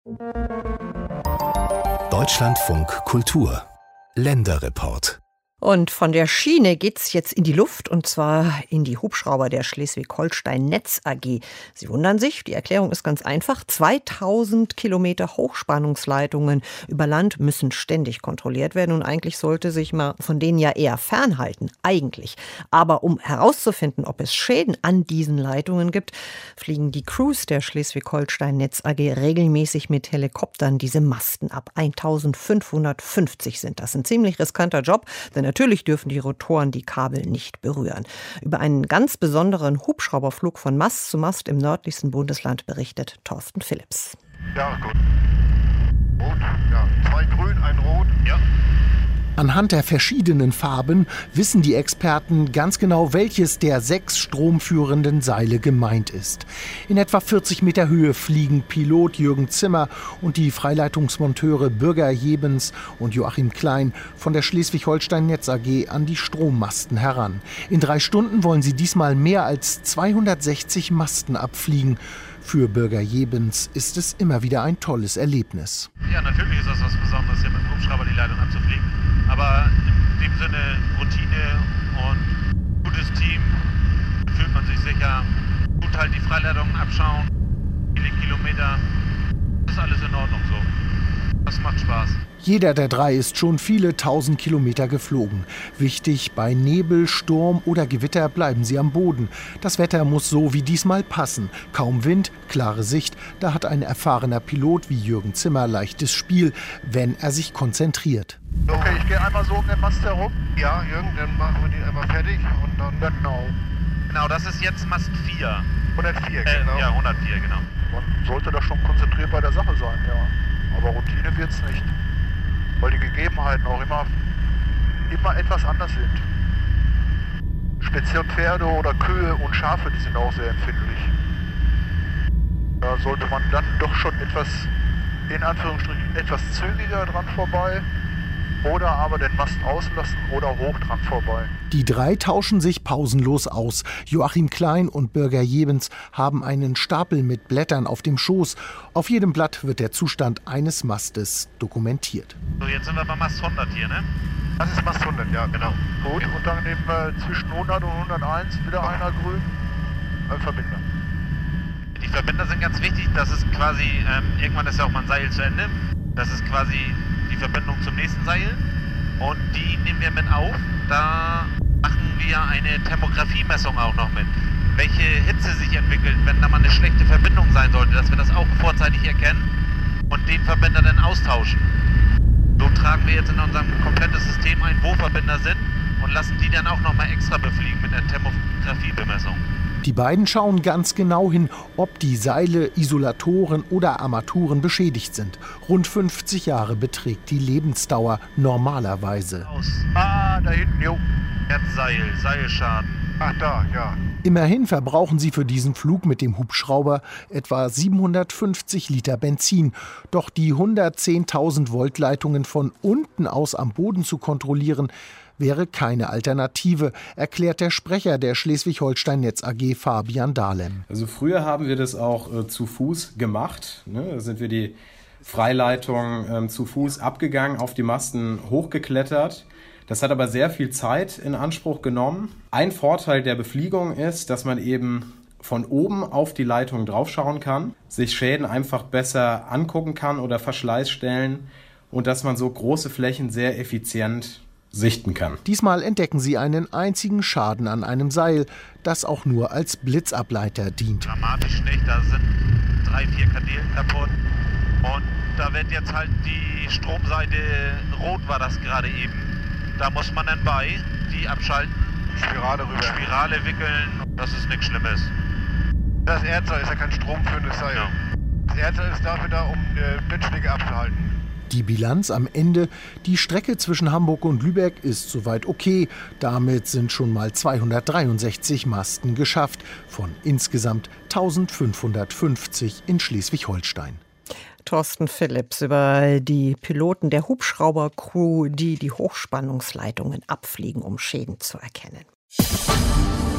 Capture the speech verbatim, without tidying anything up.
Deutschlandfunk Kultur Länderreport. Und von der Schiene geht's jetzt in die Luft, und zwar in die Hubschrauber der Schleswig-Holstein Netz A G. Sie wundern sich, die Erklärung ist ganz einfach. zweitausend Kilometer Hochspannungsleitungen über Land müssen ständig kontrolliert werden, und eigentlich sollte sich man von denen ja eher fernhalten, eigentlich. Aber um herauszufinden, ob es Schäden an diesen Leitungen gibt, fliegen die Crews der Schleswig-Holstein Netz A G regelmäßig mit Helikoptern diese Masten ab. eintausendfünfhundertfünfzig sind das. Ein ziemlich riskanter Job, denn natürlich dürfen die Rotoren die Kabel nicht berühren. Über einen ganz besonderen Hubschrauberflug von Mast zu Mast im nördlichsten Bundesland berichtet Thorsten Philipps. Ja, gut. Rot, ja. Zwei grün, ein rot, ja. Anhand der verschiedenen Farben wissen die Experten ganz genau, welches der sechs stromführenden Seile gemeint ist. In etwa vierzig Meter Höhe fliegen Pilot Jürgen Zimmer und die Freileitungsmonteure Birger Jebens und Joachim Klein von der Schleswig-Holstein Netz A G an die Strommasten heran. In drei Stunden wollen sie diesmal mehr als zweihundertsechzig Masten abfliegen. Für Birger Jebens ist es immer wieder ein tolles Erlebnis. Ja, natürlich ist das was Besonderes, hier mit dem Hubschrauber die Leitung abzufliegen. Aber in dem Sinne Routine und gutes Team, fühlt man sich sicher. Gut halt die Freileitungen abschauen, viele Kilometer, das ist alles in Ordnung so. Das macht Spaß. Jeder der drei ist schon viele tausend Kilometer geflogen. Wichtig, bei Nebel, Sturm oder Gewitter bleiben sie am Boden. Das Wetter muss so wie diesmal passen. Kaum Wind, klare Sicht. Da hat ein erfahrener Pilot wie Jürgen Zimmer leichtes Spiel, wenn er sich konzentriert. Okay, ich gehe einmal so um den Mast herum. Ja, Jürgen, dann machen wir den einmal fertig und dann... Genau. Genau, das ist jetzt Mast vier. hundertvier, äh, genau. Ja, hundertvier, genau. Man sollte da schon konzentriert bei der Sache sein, ja. Aber Routine wird's nicht. Weil die Gegebenheiten auch immer, immer etwas anders sind. Speziell Pferde oder Kühe und Schafe, die sind auch sehr empfindlich. Da sollte man dann doch schon etwas, in Anführungsstrichen, etwas zügiger dran vorbei oder aber den Mast auslassen oder hoch dran vorbei. Die drei tauschen sich pausenlos aus. Joachim Klein und Birger Jebens haben einen Stapel mit Blättern auf dem Schoß. Auf jedem Blatt wird der Zustand eines Mastes dokumentiert. So, jetzt sind wir bei Mast hundert hier, ne? Das ist Mast hundert, ja, genau. Gut, Okay. und dann nehmen wir zwischen hundert und hunderteins wieder einer grün, ein Verbinder. Die Verbinder sind ganz wichtig, das ist quasi, ähm, irgendwann ist ja auch mal ein Seil zu Ende. Das ist quasi die Verbindung zum nächsten Seil und die nehmen wir mit auf. Da machen wir eine Thermografiemessung auch noch mit. Welche Hitze sich entwickelt, wenn da mal eine schlechte Verbindung sein sollte, dass wir das auch vorzeitig erkennen und den Verbinder dann austauschen. So tragen wir jetzt in unserem komplettes System ein, wo Verbinder sind und lassen die dann auch noch mal extra befliegen mit einer Thermografiebemessung. Die beiden schauen ganz genau hin, ob die Seile, Isolatoren oder Armaturen beschädigt sind. Rund fünfzig Jahre beträgt die Lebensdauer normalerweise. Aus. Ah, da hinten, jo. Jetzt Seil, Seilschaden. Ach, da, ja. Immerhin verbrauchen sie für diesen Flug mit dem Hubschrauber etwa siebenhundertfünfzig Liter Benzin. Doch die hundertzehntausend Volt Leitungen von unten aus am Boden zu kontrollieren, wäre keine Alternative, erklärt der Sprecher der Schleswig-Holstein Netz A G, Fabian Dahlem. Also früher haben wir das auch äh, zu Fuß gemacht. Ne? Da sind wir die Freileitung ähm, zu Fuß abgegangen, auf die Masten hochgeklettert. Das hat aber sehr viel Zeit in Anspruch genommen. Ein Vorteil der Befliegung ist, dass man eben von oben auf die Leitung draufschauen kann, sich Schäden einfach besser angucken kann oder Verschleißstellen und dass man so große Flächen sehr effizient sichten kann. Diesmal entdecken sie einen einzigen Schaden an einem Seil, das auch nur als Blitzableiter dient. Dramatisch nicht, da sind drei, vier Kanäle kaputt und da wird jetzt halt die Stromseite, rot war das gerade eben, da muss man dann bei, die abschalten, Spirale rüber. Spirale wickeln, das ist nichts Schlimmes. Das Erdseil ist ja kein stromführendes Seil. Ja. Das Erdseil ist dafür da, um äh, Blitzschläge abzuhalten. Die Bilanz am Ende: Die Strecke zwischen Hamburg und Lübeck ist soweit okay. Damit sind schon mal zweihundertdreiundsechzig Masten geschafft von insgesamt eintausendfünfhundertfünfzig in Schleswig-Holstein. Thorsten Philipps über die Piloten der Hubschrauber-Crew, die die Hochspannungsleitungen abfliegen, um Schäden zu erkennen.